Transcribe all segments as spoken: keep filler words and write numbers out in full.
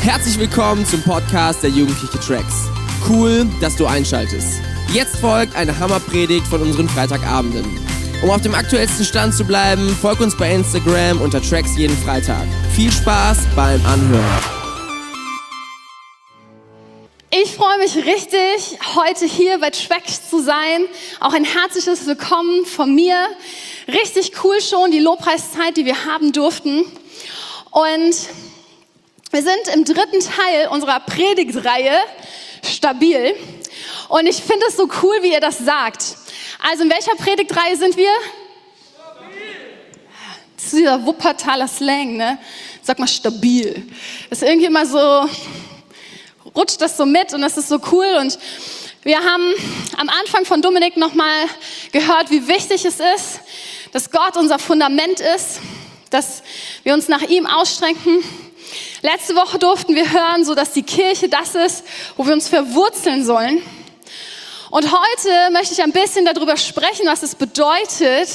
Herzlich willkommen zum Podcast der Jugendliche Tracks. Cool, dass du einschaltest. Jetzt folgt eine Hammerpredigt von unseren Freitagabenden. Um auf dem aktuellsten Stand zu bleiben, folg uns bei Instagram unter Tracks jeden Freitag. Viel Spaß beim Anhören. Ich freue mich richtig, heute hier bei Tracks zu sein. Auch ein herzliches Willkommen von mir. Richtig cool schon, die Lobpreiszeit, die wir haben durften. Und wir sind im dritten Teil unserer Predigtreihe Stabil. Und ich finde es so cool, wie ihr das sagt. Also in welcher Predigtreihe sind wir? Stabil. Das ist dieser Wuppertaler Slang, ne? Sag mal stabil. Das ist irgendwie immer so, rutscht das so mit und das ist so cool. Und wir haben am Anfang von Dominik nochmal gehört, wie wichtig es ist, dass Gott unser Fundament ist, dass wir uns nach ihm ausstrecken. Letzte Woche durften wir hören, so dass die Kirche das ist, wo wir uns verwurzeln sollen. Und heute möchte ich ein bisschen darüber sprechen, was es bedeutet,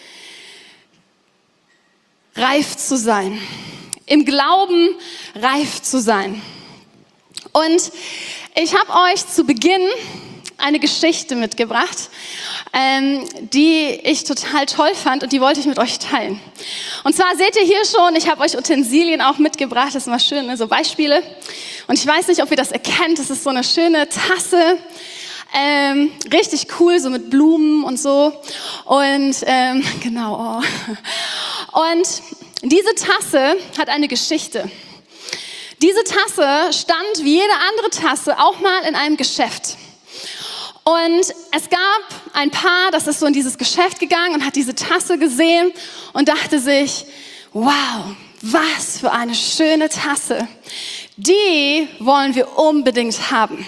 reif zu sein, im Glauben reif zu sein. Und ich habe euch zu Beginn eine Geschichte mitgebracht, ähm, die ich total toll fand und die wollte ich mit euch teilen. Und zwar seht ihr hier schon, ich habe euch Utensilien auch mitgebracht, das ist immer schön, ne? So Beispiele. Und ich weiß nicht, ob ihr das erkennt, das ist so eine schöne Tasse, ähm, richtig cool, so mit Blumen und so. Und ähm, genau. Oh. Und diese Tasse hat eine Geschichte. Diese Tasse stand wie jede andere Tasse auch mal in einem Geschäft. Und es gab ein Paar, das ist so in dieses Geschäft gegangen und hat diese Tasse gesehen und dachte sich, wow, was für eine schöne Tasse. Die wollen wir unbedingt haben.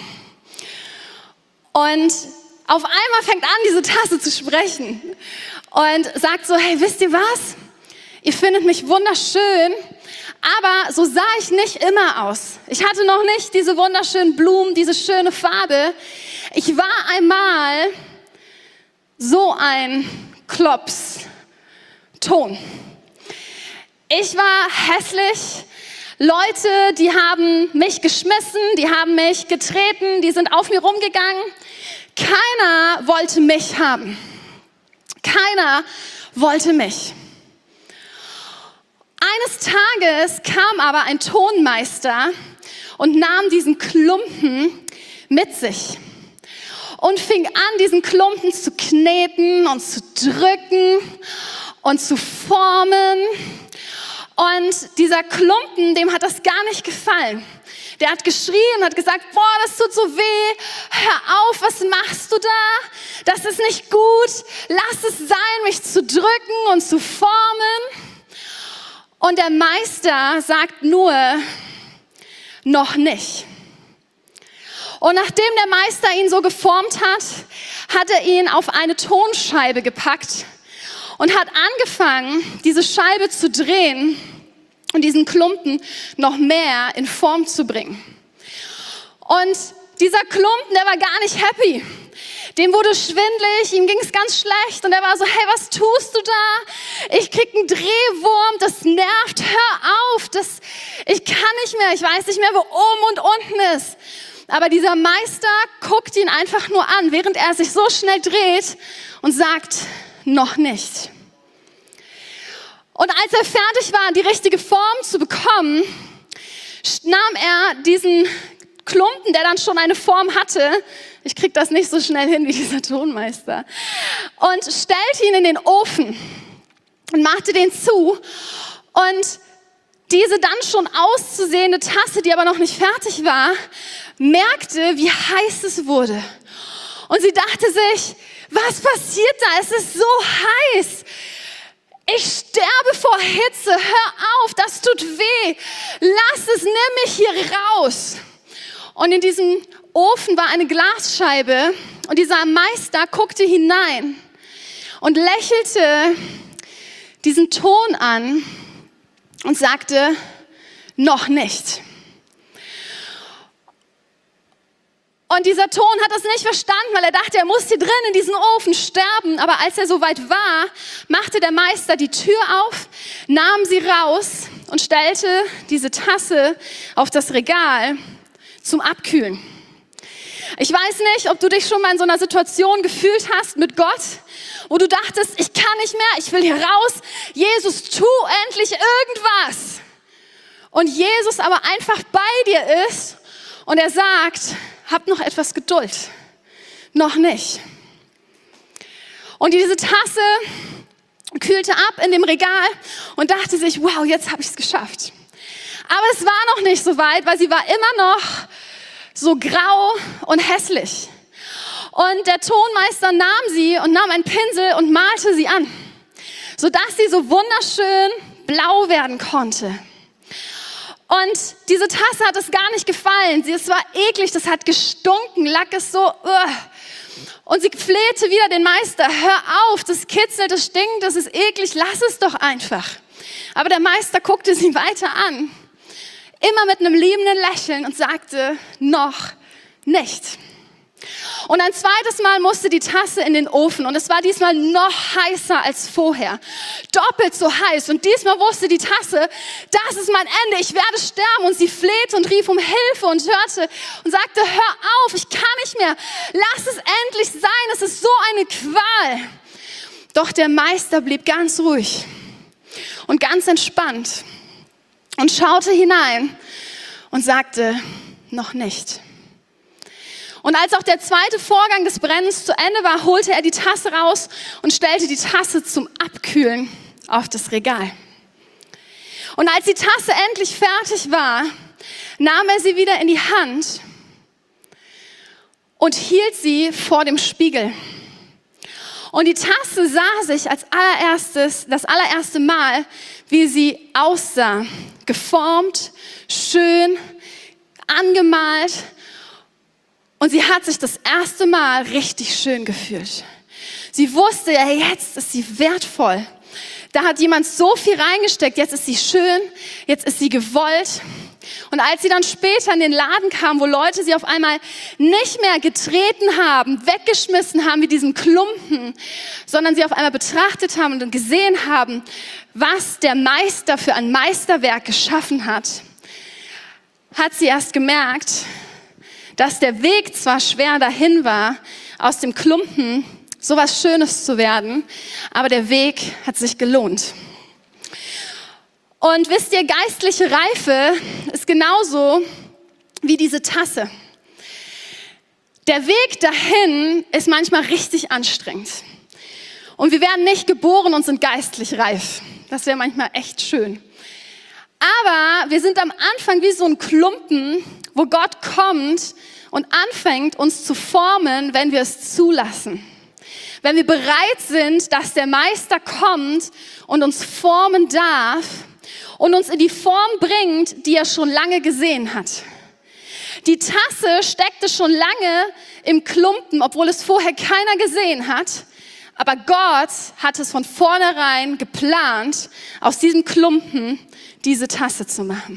Und auf einmal fängt an, diese Tasse zu sprechen und sagt so, hey, wisst ihr was? Ihr findet mich wunderschön, aber so sah ich nicht immer aus. Ich hatte noch nicht diese wunderschönen Blumen, diese schöne Farbe. Ich war einmal so ein Klopston. Ich war hässlich. Leute, die haben mich geschmissen, die haben mich getreten, die sind auf mir rumgegangen. Keiner wollte mich haben. Keiner wollte mich. Eines Tages kam aber ein Tonmeister und nahm diesen Klumpen mit sich und fing an, diesen Klumpen zu kneten und zu drücken und zu formen. Und dieser Klumpen, dem hat das gar nicht gefallen. Der hat geschrien und hat gesagt, boah, das tut so weh, hör auf, was machst du da? Das ist nicht gut, lass es sein, mich zu drücken und zu formen. Und der Meister sagt nur, noch nicht. Und nachdem der Meister ihn so geformt hat, hat er ihn auf eine Tonscheibe gepackt und hat angefangen, diese Scheibe zu drehen und diesen Klumpen noch mehr in Form zu bringen. Und dieser Klumpen, der war gar nicht happy. Dem wurde schwindelig, ihm ging es ganz schlecht und er war so, hey, was tust du da? Ich krieg einen Drehwurm, das nervt, hör auf, das, ich kann nicht mehr, ich weiß nicht mehr, wo oben und unten ist. Aber dieser Meister guckt ihn einfach nur an, während er sich so schnell dreht und sagt, noch nicht. Und als er fertig war, die richtige Form zu bekommen, nahm er diesen Klumpen, der dann schon eine Form hatte, ich krieg das nicht so schnell hin wie dieser Tonmeister, und stellte ihn in den Ofen und machte den zu. Und diese dann schon auszusehende Tasse, die aber noch nicht fertig war, merkte, wie heiß es wurde. Und sie dachte sich, was passiert da? Es ist so heiß. Ich sterbe vor Hitze. Hör auf, das tut weh. Lass es, nimm mich hier raus. Und in diesem Ofen war eine Glasscheibe und dieser Meister guckte hinein und lächelte diesen Ton an und sagte, noch nicht. Und dieser Ton hat das nicht verstanden, weil er dachte, er muss hier drin in diesem Ofen sterben. Aber als er soweit war, machte der Meister die Tür auf, nahm sie raus und stellte diese Tasse auf das Regal zum Abkühlen. Ich weiß nicht, ob du dich schon mal in so einer Situation gefühlt hast mit Gott, wo du dachtest, ich kann nicht mehr, ich will hier raus. Jesus, tu endlich irgendwas. Und Jesus aber einfach bei dir ist und er sagt, hab noch etwas Geduld. Noch nicht. Und diese Tasse kühlte ab in dem Regal und dachte sich, wow, jetzt habe ich es geschafft. Aber es war noch nicht so weit, weil sie war immer noch so grau und hässlich. Und der Tonmeister nahm sie und nahm einen Pinsel und malte sie an, sodass sie so wunderschön blau werden konnte. Und diese Tasse hat es gar nicht gefallen. Sie, es war eklig, das hat gestunken, lag es so. Uh. Und sie flehte wieder den Meister, hör auf, das kitzelt, das stinkt, das ist eklig, lass es doch einfach. Aber der Meister guckte sie weiter an, immer mit einem liebenden Lächeln und sagte, noch nicht. Und ein zweites Mal musste die Tasse in den Ofen und es war diesmal noch heißer als vorher. Doppelt so heiß und diesmal wusste die Tasse, das ist mein Ende, ich werde sterben. Und sie flehte und rief um Hilfe und hörte und sagte, hör auf, ich kann nicht mehr, lass es endlich sein, es ist so eine Qual. Doch der Meister blieb ganz ruhig und ganz entspannt und schaute hinein und sagte, noch nicht. Und als auch der zweite Vorgang des Brennens zu Ende war, holte er die Tasse raus und stellte die Tasse zum Abkühlen auf das Regal. Und als die Tasse endlich fertig war, nahm er sie wieder in die Hand und hielt sie vor dem Spiegel. Und die Tasse sah sich als allererstes, das allererste Mal, wie sie aussah. Geformt, schön, angemalt. Und sie hat sich das erste Mal richtig schön gefühlt. Sie wusste, ja, jetzt ist sie wertvoll. Da hat jemand so viel reingesteckt, jetzt ist sie schön, jetzt ist sie gewollt. Und als sie dann später in den Laden kam, wo Leute sie auf einmal nicht mehr getreten haben, weggeschmissen haben wie diesen Klumpen, sondern sie auf einmal betrachtet haben und gesehen haben, was der Meister für ein Meisterwerk geschaffen hat, hat sie erst gemerkt, dass der Weg zwar schwer dahin war, aus dem Klumpen so was Schönes zu werden, aber der Weg hat sich gelohnt. Und wisst ihr, geistliche Reife ist genauso wie diese Tasse. Der Weg dahin ist manchmal richtig anstrengend. Und wir werden nicht geboren und sind geistlich reif. Das wäre manchmal echt schön. Aber wir sind am Anfang wie so ein Klumpen, wo Gott kommt und anfängt, uns zu formen, wenn wir es zulassen. Wenn wir bereit sind, dass der Meister kommt und uns formen darf und uns in die Form bringt, die er schon lange gesehen hat. Die Tasse steckte schon lange im Klumpen, obwohl es vorher keiner gesehen hat. Aber Gott hat es von vornherein geplant, aus diesem Klumpen diese Tasse zu machen.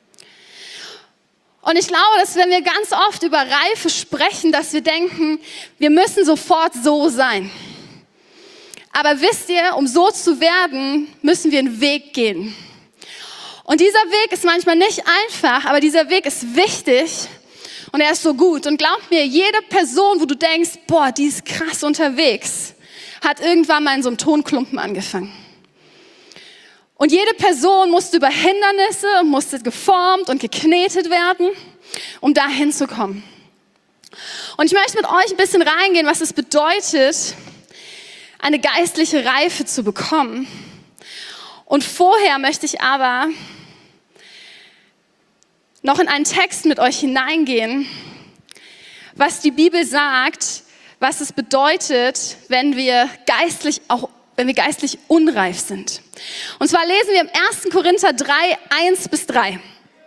Und ich glaube, dass wenn wir ganz oft über Reife sprechen, dass wir denken, wir müssen sofort so sein. Aber wisst ihr, um so zu werden, müssen wir einen Weg gehen. Und dieser Weg ist manchmal nicht einfach, aber dieser Weg ist wichtig und er ist so gut. Und glaubt mir, jede Person, wo du denkst, boah, die ist krass unterwegs, hat irgendwann mal in so einem Tonklumpen angefangen. Und jede Person musste über Hindernisse, musste geformt und geknetet werden, um da hinzukommen. Und ich möchte mit euch ein bisschen reingehen, was es bedeutet, eine geistliche Reife zu bekommen. Und vorher möchte ich aber noch in einen Text mit euch hineingehen, was die Bibel sagt, was es bedeutet, wenn wir geistlich auch wenn wir geistlich unreif sind. Und zwar lesen wir im ersten Korinther drei, eins bis drei.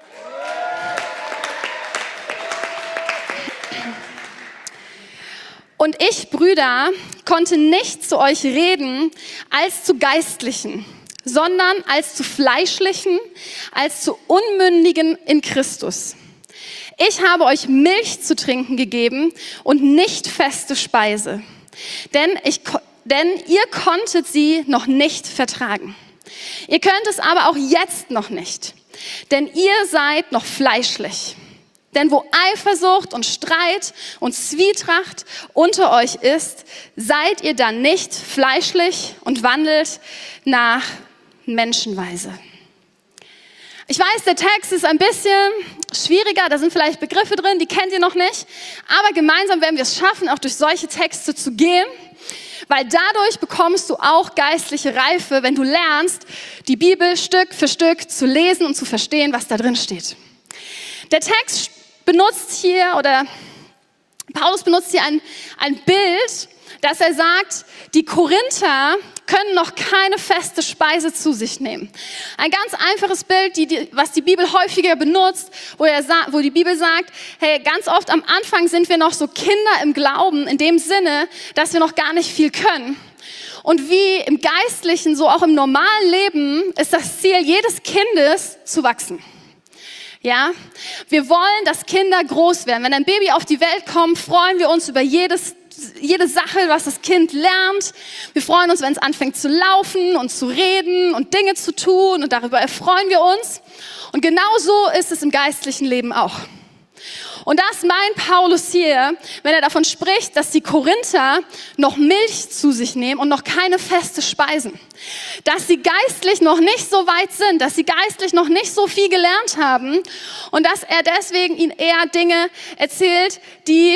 Und ich, Brüder, konnte nicht zu euch reden als zu Geistlichen, sondern als zu Fleischlichen, als zu Unmündigen in Christus. Ich habe euch Milch zu trinken gegeben und nicht feste Speise, denn ich Denn ihr konntet sie noch nicht vertragen. Ihr könnt es aber auch jetzt noch nicht, denn ihr seid noch fleischlich. Denn wo Eifersucht und Streit und Zwietracht unter euch ist, seid ihr dann nicht fleischlich und wandelt nach Menschenweise. Ich weiß, der Text ist ein bisschen schwieriger, da sind vielleicht Begriffe drin, die kennt ihr noch nicht. Aber gemeinsam werden wir es schaffen, auch durch solche Texte zu gehen, weil dadurch bekommst du auch geistliche Reife, wenn du lernst, die Bibel Stück für Stück zu lesen und zu verstehen, was da drin steht. Der Text benutzt hier, oder Paulus benutzt hier ein, ein Bild, dass er sagt, die Korinther können noch keine feste Speise zu sich nehmen. Ein ganz einfaches Bild, die, die, was die Bibel häufiger benutzt, wo, er, wo die Bibel sagt, hey, ganz oft am Anfang sind wir noch so Kinder im Glauben, in dem Sinne, dass wir noch gar nicht viel können. Und wie im Geistlichen, so auch im normalen Leben, ist das Ziel jedes Kindes zu wachsen. Ja, wir wollen, dass Kinder groß werden. Wenn ein Baby auf die Welt kommt, freuen wir uns über jedes, jede Sache, was das Kind lernt. Wir freuen uns, wenn es anfängt zu laufen und zu reden und Dinge zu tun, und darüber erfreuen wir uns. Und genauso ist es im geistlichen Leben auch. Und das meint Paulus hier, wenn er davon spricht, dass die Korinther noch Milch zu sich nehmen und noch keine feste Speisen. Dass sie geistlich noch nicht so weit sind, dass sie geistlich noch nicht so viel gelernt haben und dass er deswegen ihnen eher Dinge erzählt, die,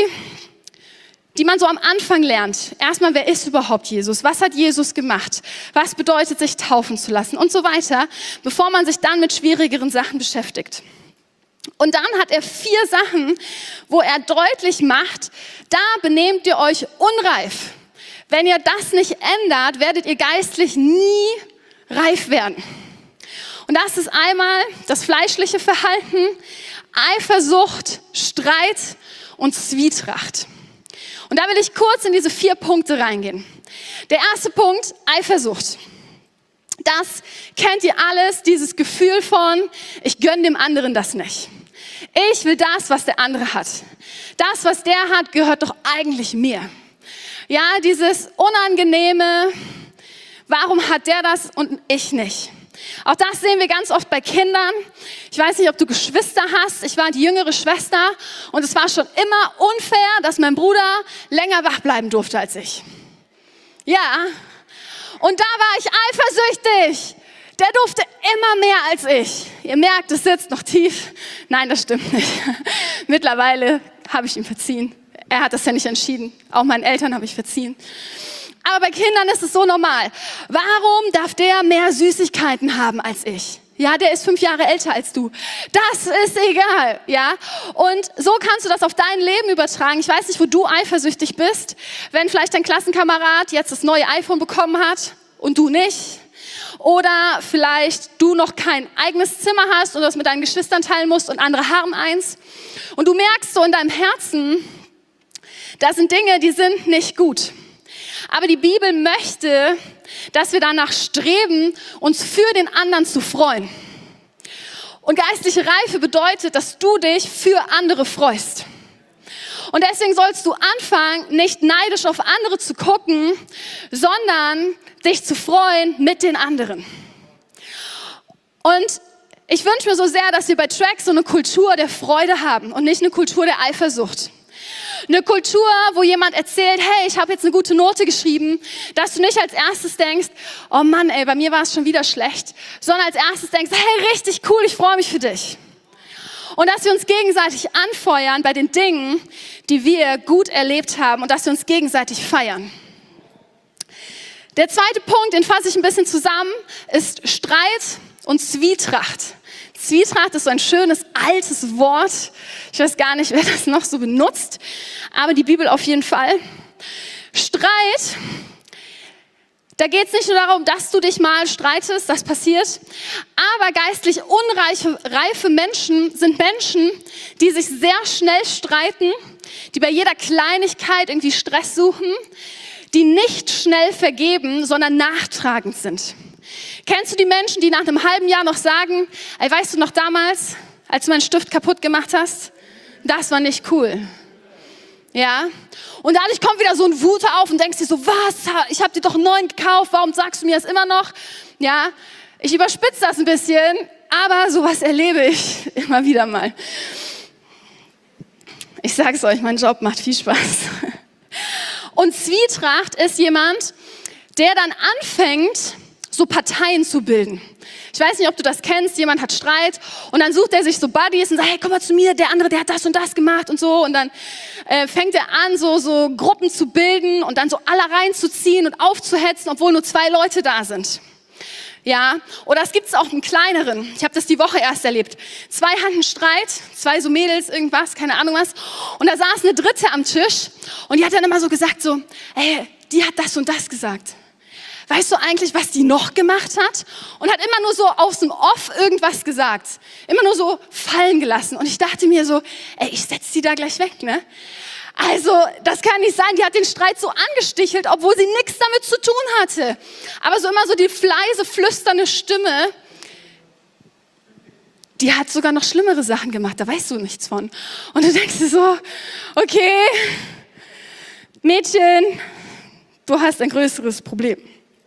die man so am Anfang lernt. Erstmal, wer ist überhaupt Jesus? Was hat Jesus gemacht? Was bedeutet, sich taufen zu lassen und so weiter, bevor man sich dann mit schwierigeren Sachen beschäftigt. Und dann hat er vier Sachen, wo er deutlich macht, da benehmt ihr euch unreif. Wenn ihr das nicht ändert, werdet ihr geistlich nie reif werden. Und das ist einmal das fleischliche Verhalten, Eifersucht, Streit und Zwietracht. Und da will ich kurz in diese vier Punkte reingehen. Der erste Punkt, Eifersucht. Das kennt ihr alles, dieses Gefühl von, ich gönne dem anderen das nicht. Ich will das, was der andere hat. Das, was der hat, gehört doch eigentlich mir. Ja, dieses Unangenehme, warum hat der das und ich nicht? Auch das sehen wir ganz oft bei Kindern. Ich weiß nicht, ob du Geschwister hast. Ich war die jüngere Schwester und es war schon immer unfair, dass mein Bruder länger wach bleiben durfte als ich. Ja, und da war ich eifersüchtig. Der durfte immer mehr als ich. Ihr merkt, es sitzt noch tief. Nein, das stimmt nicht. Mittlerweile habe ich ihm verziehen. Er hat das ja nicht entschieden. Auch meinen Eltern habe ich verziehen. Aber bei Kindern ist es so normal. Warum darf der mehr Süßigkeiten haben als ich? Ja, der ist fünf Jahre älter als du. Das ist egal, ja. Und so kannst du das auf dein Leben übertragen. Ich weiß nicht, wo du eifersüchtig bist. Wenn vielleicht dein Klassenkamerad jetzt das neue iPhone bekommen hat und du nicht. Oder vielleicht du noch kein eigenes Zimmer hast und das mit deinen Geschwistern teilen musst und andere haben eins. Und du merkst so in deinem Herzen, da sind Dinge, die sind nicht gut. Aber die Bibel möchte, dass wir danach streben, uns für den anderen zu freuen. Und geistliche Reife bedeutet, dass du dich für andere freust. Und deswegen sollst du anfangen, nicht neidisch auf andere zu gucken, sondern dich zu freuen mit den anderen. Und ich wünsche mir so sehr, dass wir bei Track so eine Kultur der Freude haben und nicht eine Kultur der Eifersucht. Eine Kultur, wo jemand erzählt, hey, ich habe jetzt eine gute Note geschrieben, dass du nicht als erstes denkst, oh Mann, ey, bei mir war es schon wieder schlecht, sondern als erstes denkst, hey, richtig cool, ich freue mich für dich. Und dass wir uns gegenseitig anfeuern bei den Dingen, die wir gut erlebt haben und dass wir uns gegenseitig feiern. Der zweite Punkt, den fasse ich ein bisschen zusammen, ist Streit und Zwietracht. Zwietracht ist so ein schönes, altes Wort. Ich weiß gar nicht, wer das noch so benutzt, aber die Bibel auf jeden Fall. Streit, da geht es nicht nur darum, dass du dich mal streitest, das passiert, aber geistlich unreife reife Menschen sind Menschen, die sich sehr schnell streiten, die bei jeder Kleinigkeit irgendwie Stress suchen, die nicht schnell vergeben, sondern nachtragend sind. Kennst du die Menschen, die nach einem halben Jahr noch sagen, ey, weißt du noch damals, als du meinen Stift kaputt gemacht hast? Das war nicht cool. Ja? Und dadurch kommt wieder so ein Wut auf und denkst dir so, was, ich habe dir doch einen neuen gekauft, warum sagst du mir das immer noch? Ja? ich überspitze das ein bisschen, aber sowas erlebe ich immer wieder mal. Ich sage es euch, mein Job macht viel Spaß. Und Zwietracht ist jemand, der dann anfängt, so Parteien zu bilden. Ich weiß nicht, ob du das kennst, jemand hat Streit und dann sucht er sich so Buddies und sagt, hey, komm mal zu mir, der andere, der hat das und das gemacht und so. Und dann äh, fängt er an, so, so Gruppen zu bilden und dann so alle reinzuziehen und aufzuhetzen, obwohl nur zwei Leute da sind. Ja, oder es gibt es auch einen kleineren. Ich habe das die Woche erst erlebt. Zwei hatten Streit, zwei so Mädels, irgendwas, keine Ahnung was. Und da saß eine dritte am Tisch und die hat dann immer so gesagt so, ey, die hat das und das gesagt. Weißt du eigentlich, was die noch gemacht hat? Und hat immer nur so aus dem Off irgendwas gesagt. Immer nur so fallen gelassen. Und ich dachte mir so, ey, ich setz die da gleich weg, ne? Also, das kann nicht sein. Die hat den Streit so angestichelt, obwohl sie nichts damit zu tun hatte. Aber so immer so die leise, flüsternde Stimme, die hat sogar noch schlimmere Sachen gemacht. Da weißt du nichts von. Und du denkst dir so, okay, Mädchen, du hast ein größeres Problem.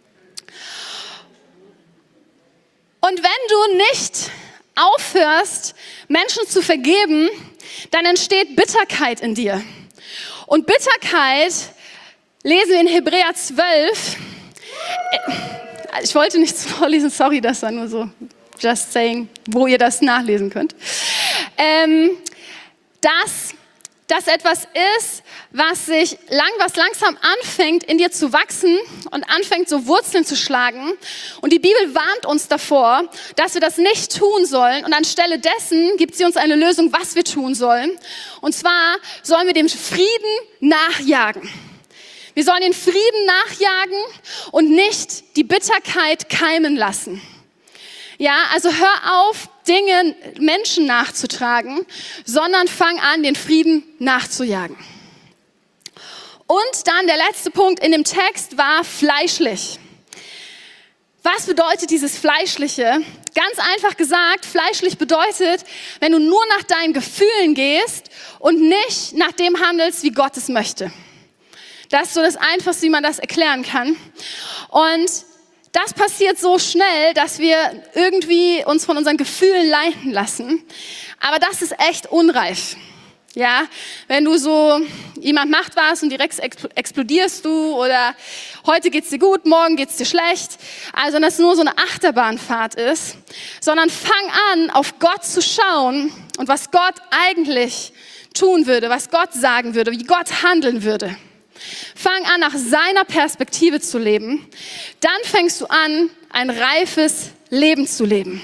Und wenn du nicht aufhörst, Menschen zu vergeben, dann entsteht Bitterkeit in dir. Und Bitterkeit lesen wir in Hebräer zwölf. Ich wollte nichts vorlesen, sorry, das war nur so, just saying, wo ihr das nachlesen könnt. Ähm, dass das etwas ist, was sich lang, was langsam anfängt, in dir zu wachsen und anfängt, so Wurzeln zu schlagen. Und die Bibel warnt uns davor, dass wir das nicht tun sollen. Und anstelle dessen gibt sie uns eine Lösung, was wir tun sollen. Und zwar sollen wir dem Frieden nachjagen. Wir sollen den Frieden nachjagen und nicht die Bitterkeit keimen lassen. Ja, also hör auf, Dinge, Menschen nachzutragen, sondern fang an, den Frieden nachzujagen. Und dann der letzte Punkt in dem Text war fleischlich. Was bedeutet dieses Fleischliche? Ganz einfach gesagt, fleischlich bedeutet, wenn du nur nach deinen Gefühlen gehst und nicht nach dem handelst, wie Gott es möchte. Das ist so das Einfachste, wie man das erklären kann. Und das passiert so schnell, dass wir irgendwie uns von unseren Gefühlen leiten lassen. Aber das ist echt unreif. Ja, wenn du so, jemand macht was und direkt explodierst du oder heute geht's dir gut, morgen geht's dir schlecht. Also, dass es nur so eine Achterbahnfahrt ist. Sondern fang an, auf Gott zu schauen und was Gott eigentlich tun würde, was Gott sagen würde, wie Gott handeln würde. Fang an, nach seiner Perspektive zu leben. Dann fängst du an, ein reifes Leben zu leben.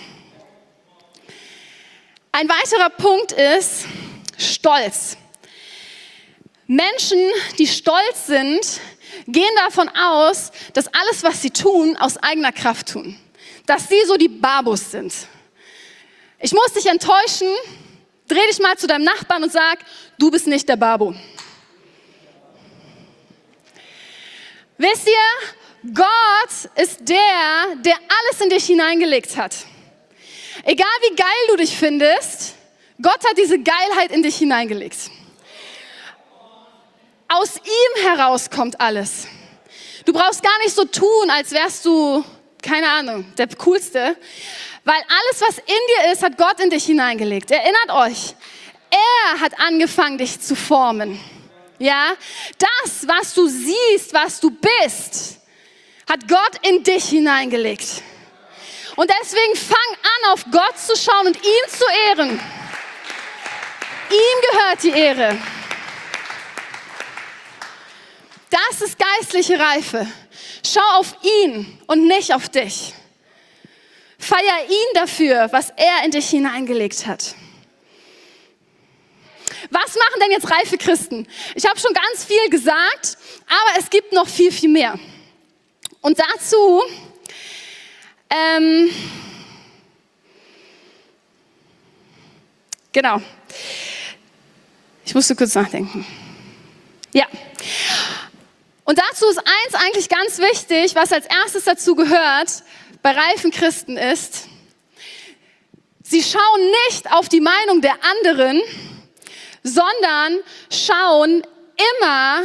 Ein weiterer Punkt ist Stolz. Menschen, die stolz sind, gehen davon aus, dass alles, was sie tun, aus eigener Kraft tun. Dass sie so die Babus sind. Ich muss dich enttäuschen, dreh dich mal zu deinem Nachbarn und sag, du bist nicht der Babu. Wisst ihr, Gott ist der, der alles in dich hineingelegt hat. Egal wie geil du dich findest, Gott hat diese Geilheit in dich hineingelegt. Aus ihm heraus kommt alles. Du brauchst gar nicht so tun, als wärst du, keine Ahnung, der Coolste. Weil alles, was in dir ist, hat Gott in dich hineingelegt. Erinnert euch, er hat angefangen, dich zu formen. Ja, das, was du siehst, was du bist, hat Gott in dich hineingelegt. Und deswegen fang an, auf Gott zu schauen und ihn zu ehren. Ihm gehört die Ehre. Das ist geistliche Reife. Schau auf ihn und nicht auf dich. Feier ihn dafür, was er in dich hineingelegt hat. Was machen denn jetzt reife Christen? Ich habe schon ganz viel gesagt, aber es gibt noch viel, viel mehr. Und dazu, ähm, genau, ich musste kurz nachdenken. Ja, und dazu ist eins eigentlich ganz wichtig, was als erstes dazu gehört, bei reifen Christen ist, sie schauen nicht auf die Meinung der anderen, sondern schauen immer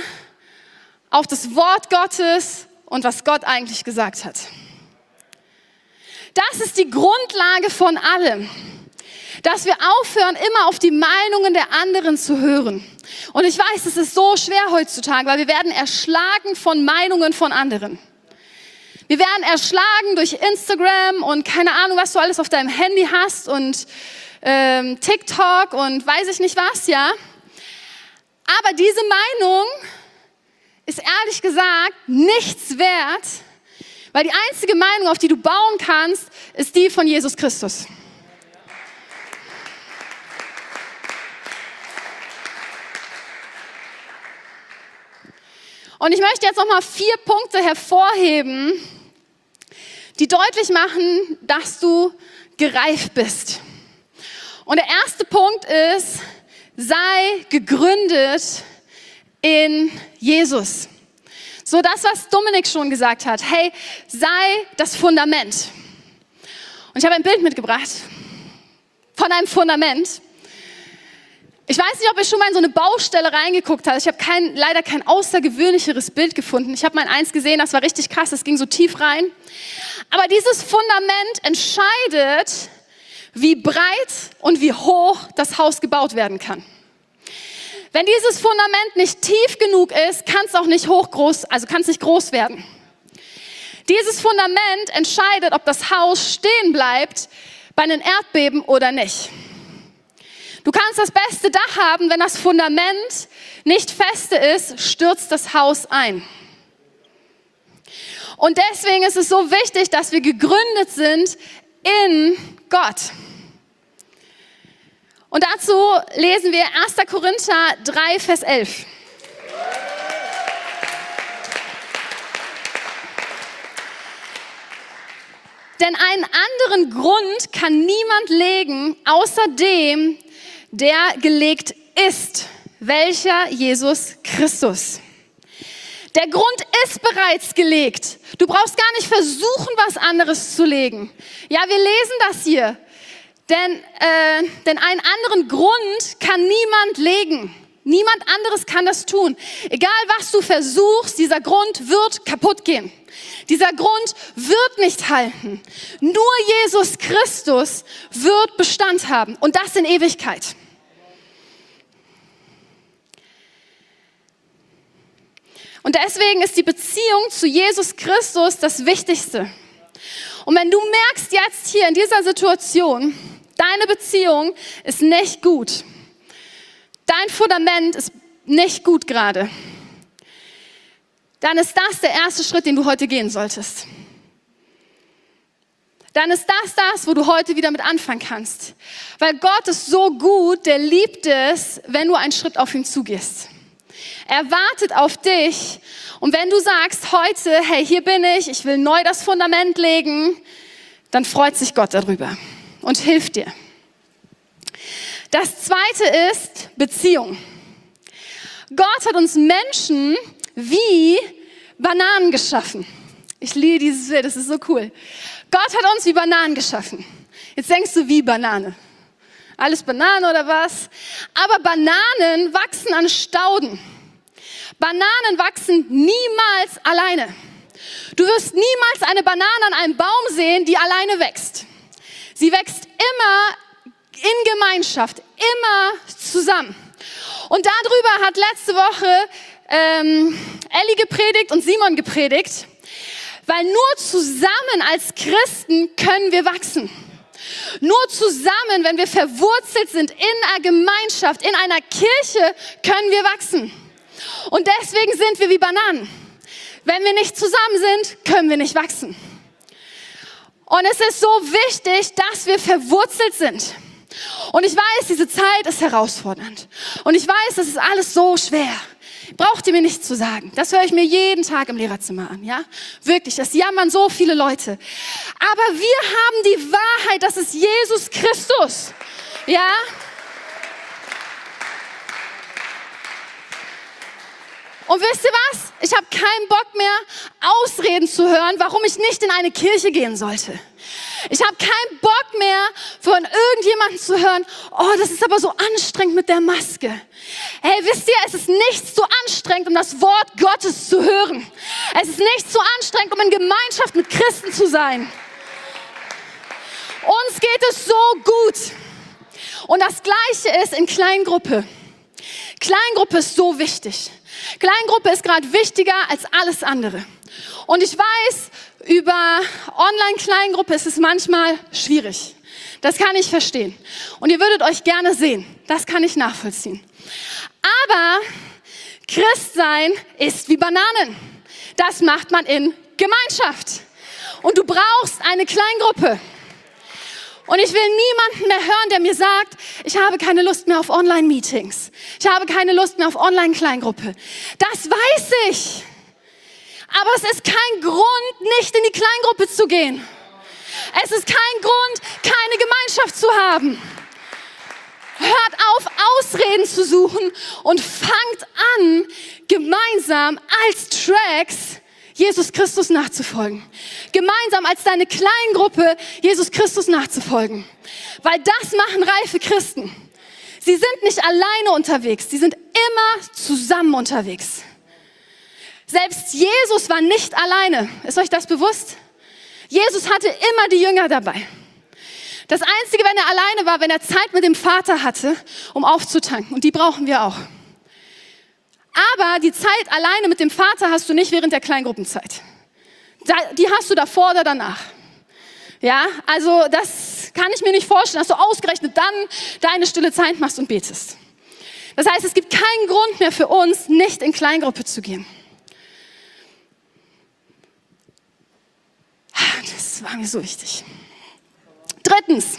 auf das Wort Gottes und was Gott eigentlich gesagt hat. Das ist die Grundlage von allem. Dass wir aufhören, immer auf die Meinungen der anderen zu hören. Und ich weiß, es ist so schwer heutzutage, weil wir werden erschlagen von Meinungen von anderen. Wir werden erschlagen durch Instagram und keine Ahnung, was du alles auf deinem Handy hast und ähm, TikTok und weiß ich nicht was, ja. Aber diese Meinung ist ehrlich gesagt nichts wert, weil die einzige Meinung, auf die du bauen kannst, ist die von Jesus Christus. Und ich möchte jetzt nochmal vier Punkte hervorheben, die deutlich machen, dass du gereift bist. Und der erste Punkt ist, sei gegründet in Jesus. So das, was Dominik schon gesagt hat. Hey, sei das Fundament. Und ich habe ein Bild mitgebracht von einem Fundament. Ich weiß nicht, ob ihr schon mal in so eine Baustelle reingeguckt habt. Ich habe kein, leider kein außergewöhnlicheres Bild gefunden. Ich habe mal eins gesehen, das war richtig krass, das ging so tief rein. Aber dieses Fundament entscheidet, wie breit und wie hoch das Haus gebaut werden kann. Wenn dieses Fundament nicht tief genug ist, kann es auch nicht hoch groß, also kann es nicht groß werden. Dieses Fundament entscheidet, ob das Haus stehen bleibt bei einem Erdbeben oder nicht. Du kannst das beste Dach haben, wenn das Fundament nicht feste ist, stürzt das Haus ein. Und deswegen ist es so wichtig, dass wir gegründet sind in Gott. Und dazu lesen wir erster Korinther drei, Vers elf. Denn einen anderen Grund kann niemand legen, außer dem, der gelegt ist, welcher Jesus Christus. Der Grund ist bereits gelegt. Du brauchst gar nicht versuchen, was anderes zu legen. Ja, wir lesen das hier. Denn, äh, denn einen anderen Grund kann niemand legen. Niemand anderes kann das tun. Egal, was du versuchst, dieser Grund wird kaputt gehen. Dieser Grund wird nicht halten. Nur Jesus Christus wird Bestand haben. Und das in Ewigkeit. Und deswegen ist die Beziehung zu Jesus Christus das Wichtigste. Und wenn du merkst jetzt hier in dieser Situation, deine Beziehung ist nicht gut, dein Fundament ist nicht gut gerade, dann ist das der erste Schritt, den du heute gehen solltest. Dann ist das das, wo du heute wieder mit anfangen kannst. Weil Gott ist so gut, der liebt es, wenn du einen Schritt auf ihn zugehst. Er wartet auf dich und wenn du sagst heute, hey, hier bin ich, ich will neu das Fundament legen, dann freut sich Gott darüber und hilft dir. Das zweite ist Beziehung. Gott hat uns Menschen wie Bananen geschaffen. Ich liebe dieses Bild, das ist so cool. Gott hat uns wie Bananen geschaffen. Jetzt denkst du, wie Banane? Alles Banane oder was? Aber Bananen wachsen an Stauden. Bananen wachsen niemals alleine. Du wirst niemals eine Banane an einem Baum sehen, die alleine wächst. Sie wächst immer in Gemeinschaft, immer zusammen. Und darüber hat letzte Woche ähm, Elli gepredigt und Simon gepredigt, weil nur zusammen als Christen können wir wachsen. Nur zusammen, wenn wir verwurzelt sind in einer Gemeinschaft, in einer Kirche, können wir wachsen. Und deswegen sind wir wie Bananen. Wenn wir nicht zusammen sind, können wir nicht wachsen. Und es ist so wichtig, dass wir verwurzelt sind. Und ich weiß, diese Zeit ist herausfordernd. Und ich weiß, das ist alles so schwer. Braucht ihr mir nicht zu sagen. Das höre ich mir jeden Tag im Lehrerzimmer an. Ja? Wirklich, das jammern so viele Leute. Aber wir haben die Wahrheit, das ist Jesus Christus. Ja? Und wisst ihr was? Ich habe keinen Bock mehr, Ausreden zu hören, warum ich nicht in eine Kirche gehen sollte. Ich habe keinen Bock mehr, von irgendjemandem zu hören, oh, das ist aber so anstrengend mit der Maske. Hey, wisst ihr, es ist nicht so anstrengend, um das Wort Gottes zu hören. Es ist nicht so anstrengend, um in Gemeinschaft mit Christen zu sein. Uns geht es so gut. Und das Gleiche ist in Kleingruppe. Kleingruppe ist so wichtig. Kleingruppe ist gerade wichtiger als alles andere. Und ich weiß, über Online-Kleingruppe ist es manchmal schwierig. Das kann ich verstehen. Und ihr würdet euch gerne sehen. Das kann ich nachvollziehen. Aber Christsein ist wie Bananen. Das macht man in Gemeinschaft. Und du brauchst eine Kleingruppe. Und ich will niemanden mehr hören, der mir sagt, ich habe keine Lust mehr auf Online-Meetings. Ich habe keine Lust mehr auf Online-Kleingruppe. Das weiß ich. Aber es ist kein Grund, nicht in die Kleingruppe zu gehen. Es ist kein Grund, keine Gemeinschaft zu haben. Hört auf, Ausreden zu suchen und fangt an, gemeinsam als Tracks Jesus Christus nachzufolgen. Gemeinsam als deine Kleingruppe Jesus Christus nachzufolgen. Weil das machen reife Christen. Sie sind nicht alleine unterwegs, sie sind immer zusammen unterwegs. Selbst Jesus war nicht alleine. Ist euch das bewusst? Jesus hatte immer die Jünger dabei. Das Einzige, wenn er alleine war, wenn er Zeit mit dem Vater hatte, um aufzutanken. Und die brauchen wir auch. Aber die Zeit alleine mit dem Vater hast du nicht während der Kleingruppenzeit. Die hast du davor oder danach. Ja, also das kann ich mir nicht vorstellen, dass du ausgerechnet dann deine stille Zeit machst und betest. Das heißt, es gibt keinen Grund mehr für uns, nicht in Kleingruppe zu gehen. Das war mir so wichtig. Drittens,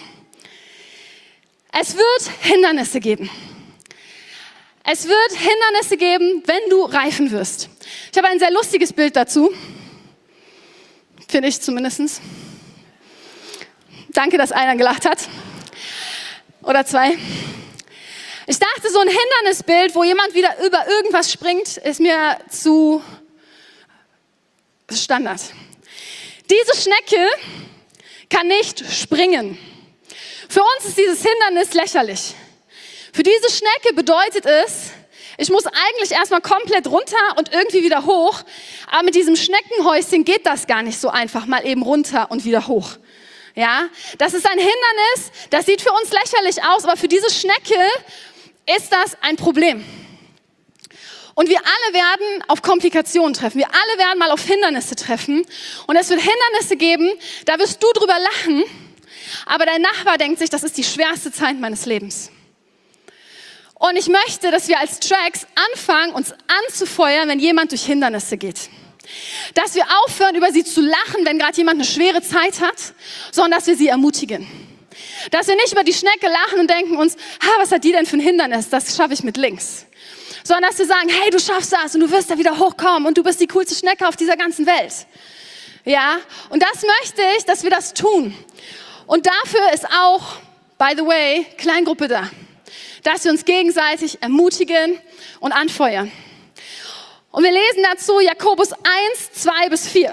es wird Hindernisse geben. Es wird Hindernisse geben, wenn du reifen wirst. Ich habe ein sehr lustiges Bild dazu, finde ich zumindest. Danke, dass einer gelacht hat. Oder zwei. Ich dachte, so ein Hindernisbild, wo jemand wieder über irgendwas springt, ist mir zu Standard. Diese Schnecke kann nicht springen. Für uns ist dieses Hindernis lächerlich. Für diese Schnecke bedeutet es, ich muss eigentlich erstmal komplett runter und irgendwie wieder hoch. Aber mit diesem Schneckenhäuschen geht das gar nicht so einfach, mal eben runter und wieder hoch. Ja, das ist ein Hindernis, das sieht für uns lächerlich aus, aber für diese Schnecke ist das ein Problem. Und wir alle werden auf Komplikationen treffen. Wir alle werden mal auf Hindernisse treffen. Und es wird Hindernisse geben, da wirst du drüber lachen, aber dein Nachbar denkt sich, das ist die schwerste Zeit meines Lebens. Und ich möchte, dass wir als Tracks anfangen, uns anzufeuern, wenn jemand durch Hindernisse geht. Dass wir aufhören, über sie zu lachen, wenn gerade jemand eine schwere Zeit hat, sondern dass wir sie ermutigen. Dass wir nicht über die Schnecke lachen und denken uns, ha, was hat die denn für ein Hindernis, das schaffe ich mit links. Sondern dass wir sagen, hey, du schaffst das und du wirst da wieder hochkommen und du bist die coolste Schnecke auf dieser ganzen Welt. Ja, und das möchte ich, dass wir das tun. Und dafür ist auch, by the way, Kleingruppe da. Dass wir uns gegenseitig ermutigen und anfeuern. Und wir lesen dazu Jakobus eins, zwei bis vier.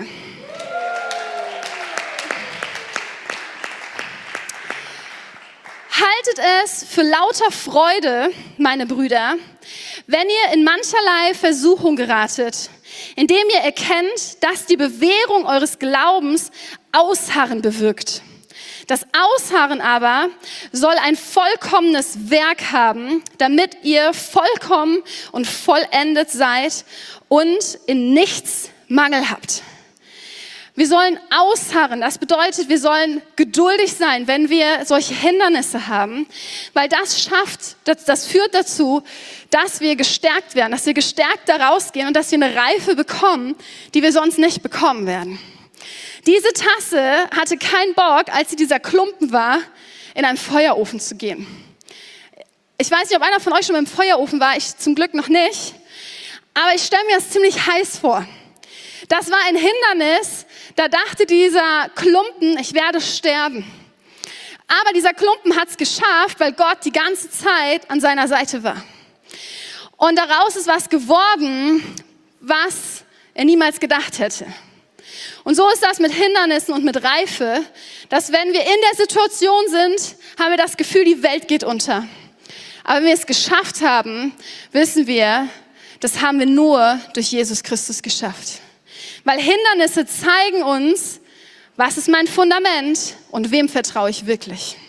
Haltet es für lauter Freude, meine Brüder, wenn ihr in mancherlei Versuchung geratet, indem ihr erkennt, dass die Bewährung eures Glaubens Ausharren bewirkt. Das Ausharren aber soll ein vollkommenes Werk haben, damit ihr vollkommen und vollendet seid und in nichts Mangel habt. Wir sollen ausharren, das bedeutet, wir sollen geduldig sein, wenn wir solche Hindernisse haben, weil das schafft, das, das führt dazu, dass wir gestärkt werden, dass wir gestärkt da rausgehen und dass wir eine Reife bekommen, die wir sonst nicht bekommen werden. Diese Tasse hatte keinen Bock, als sie dieser Klumpen war, in einen Feuerofen zu gehen. Ich weiß nicht, ob einer von euch schon im Feuerofen war, ich zum Glück noch nicht. Aber ich stelle mir das ziemlich heiß vor. Das war ein Hindernis, da dachte dieser Klumpen, ich werde sterben. Aber dieser Klumpen hat es geschafft, weil Gott die ganze Zeit an seiner Seite war. Und daraus ist was geworden, was er niemals gedacht hätte. Und so ist das mit Hindernissen und mit Reife, dass wenn wir in der Situation sind, haben wir das Gefühl, die Welt geht unter. Aber wenn wir es geschafft haben, wissen wir, das haben wir nur durch Jesus Christus geschafft. Weil Hindernisse zeigen uns, Was ist mein Fundament und wem vertraue ich wirklich?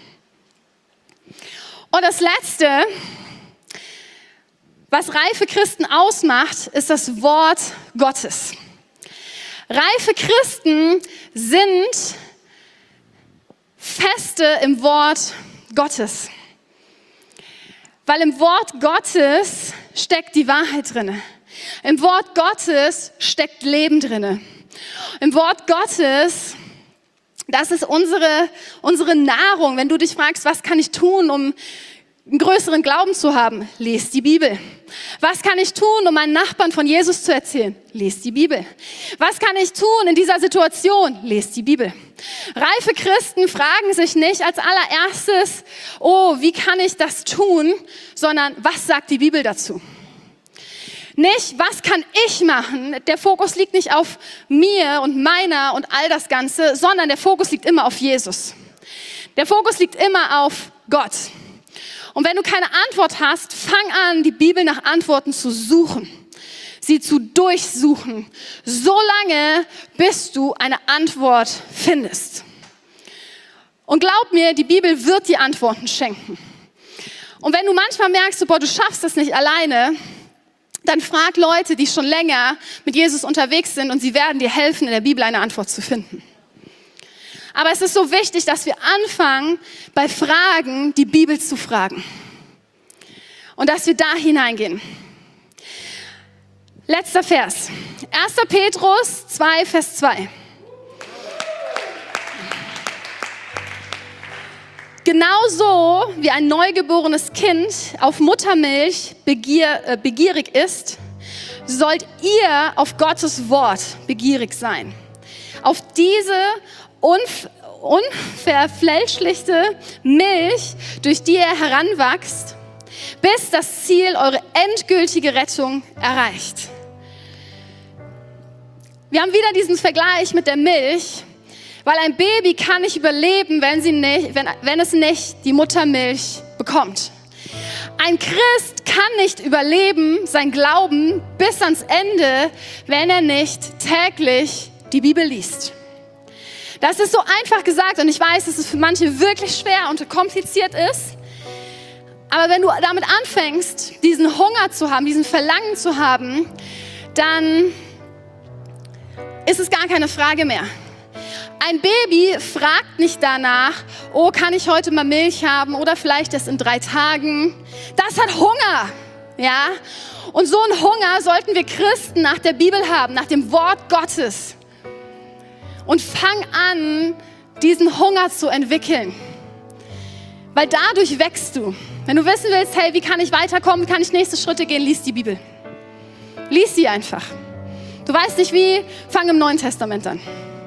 Und das Letzte, was reife Christen ausmacht, ist das Wort Gottes. Reife Christen sind feste im Wort Gottes. Weil im Wort Gottes steckt die Wahrheit drin. Im Wort Gottes steckt Leben drin. Im Wort Gottes, das ist unsere, unsere Nahrung. Wenn du dich fragst, was kann ich tun, um einen größeren Glauben zu haben? Lies die Bibel. Was kann ich tun, um meinen Nachbarn von Jesus zu erzählen? Lies die Bibel. Was kann ich tun in dieser Situation? Lies die Bibel. Reife Christen fragen sich nicht als allererstes, oh, wie kann ich das tun, sondern was sagt die Bibel dazu? Nicht, was kann ich machen? Der Fokus liegt nicht auf mir und meiner und all das Ganze, sondern der Fokus liegt immer auf Jesus. Der Fokus liegt immer auf Gott. Und wenn du keine Antwort hast, fang an, die Bibel nach Antworten zu suchen, sie zu durchsuchen, so lange, bis du eine Antwort findest. Und glaub mir, die Bibel wird dir Antworten schenken. Und wenn du manchmal merkst, boah, du schaffst das nicht alleine, dann frag Leute, die schon länger mit Jesus unterwegs sind und sie werden dir helfen, in der Bibel eine Antwort zu finden. Aber es ist so wichtig, dass wir anfangen, bei Fragen die Bibel zu fragen. Und dass wir da hineingehen. Letzter Vers. erster Petrus zwei, Vers zwei. Genauso wie ein neugeborenes Kind auf Muttermilch begier, äh, begierig ist, sollt ihr auf Gottes Wort begierig sein. Auf diese unf- unverfälschliche Milch, durch die ihr heranwachst, bis das Ziel eure endgültige Rettung erreicht. Wir haben wieder diesen Vergleich mit der Milch, weil ein Baby kann nicht überleben, wenn, sie nicht, wenn, wenn es nicht die Muttermilch bekommt. Ein Christ kann nicht überleben, sein Glauben bis ans Ende, wenn er nicht täglich die Bibel liest. Das ist so einfach gesagt und ich weiß, dass es für manche wirklich schwer und kompliziert ist. Aber wenn du damit anfängst, diesen Hunger zu haben, diesen Verlangen zu haben, dann ist es gar keine Frage mehr. Ein Baby fragt nicht danach, oh, kann ich heute mal Milch haben oder vielleicht erst in drei Tagen. Das hat Hunger, ja. Und so einen Hunger sollten wir Christen nach der Bibel haben, nach dem Wort Gottes. Und fang an, diesen Hunger zu entwickeln. Weil dadurch wächst du. Wenn du wissen willst, hey, wie kann ich weiterkommen, wie kann ich nächste Schritte gehen, lies die Bibel. Lies sie einfach. Du weißt nicht wie, fang im Neuen Testament an.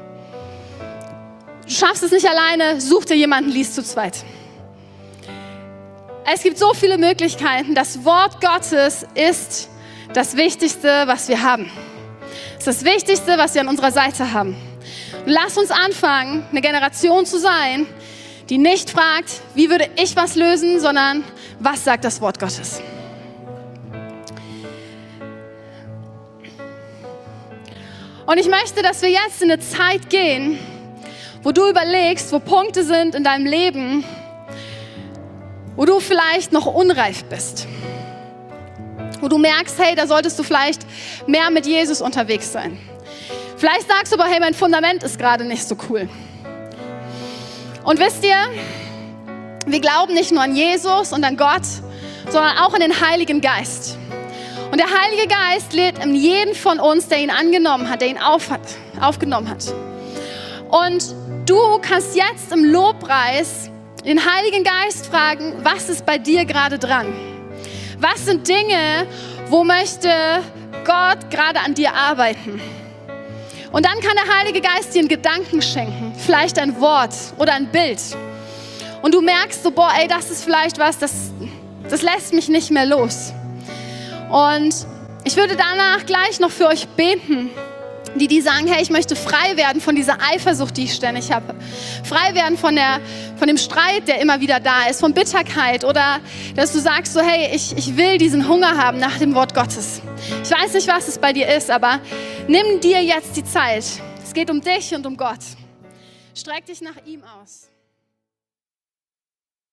Du schaffst es nicht alleine, such dir jemanden, lies zu zweit. Es gibt so viele Möglichkeiten. Das Wort Gottes ist das Wichtigste, was wir haben. Es ist das Wichtigste, was wir an unserer Seite haben. Und lass uns anfangen, eine Generation zu sein, die nicht fragt, wie würde ich was lösen, sondern was sagt das Wort Gottes. Und ich möchte, dass wir jetzt in eine Zeit gehen, wo du überlegst, wo Punkte sind in deinem Leben, wo du vielleicht noch unreif bist. Wo du merkst, hey, da solltest du vielleicht mehr mit Jesus unterwegs sein. Vielleicht sagst du aber, hey, mein Fundament ist gerade nicht so cool. Und wisst ihr, wir glauben nicht nur an Jesus und an Gott, sondern auch an den Heiligen Geist. Und der Heilige Geist lebt in jedem von uns, der ihn angenommen hat, der ihn auf hat, aufgenommen hat. Und du kannst jetzt im Lobpreis den Heiligen Geist fragen, was ist bei dir gerade dran? Was sind Dinge, wo möchte Gott gerade an dir arbeiten? Und dann kann der Heilige Geist dir einen Gedanken schenken, vielleicht ein Wort oder ein Bild. Und du merkst so, boah, ey, das ist vielleicht was, das, das lässt mich nicht mehr los. Und ich würde danach gleich noch für euch beten, die, die sagen, hey, ich möchte frei werden von dieser Eifersucht, die ich ständig habe. Frei werden von, der, von dem Streit, der immer wieder da ist, von Bitterkeit. Oder dass du sagst so, hey, ich, ich will diesen Hunger haben nach dem Wort Gottes. Ich weiß nicht, was es bei dir ist, aber nimm dir jetzt die Zeit. Es geht um dich und um Gott. Streck dich nach ihm aus.